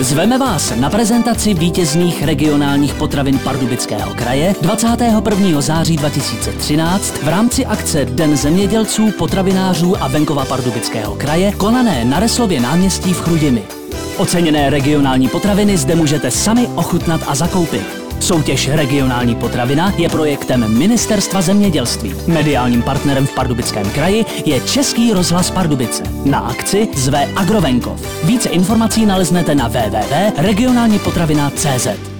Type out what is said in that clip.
Zveme vás na prezentaci vítězných regionálních potravin Pardubického kraje 21. září 2013 v rámci akce Den zemědělců, potravinářů a venkova Pardubického kraje konané na Reslově náměstí v Chrudimi. Oceněné regionální potraviny zde můžete sami ochutnat a zakoupit. Soutěž Regionální potravina je projektem Ministerstva zemědělství. Mediálním partnerem v Pardubickém kraji je Český rozhlas Pardubice. Na akci zve Agrovenkov. Více informací naleznete na www.regionalnipotravina.cz.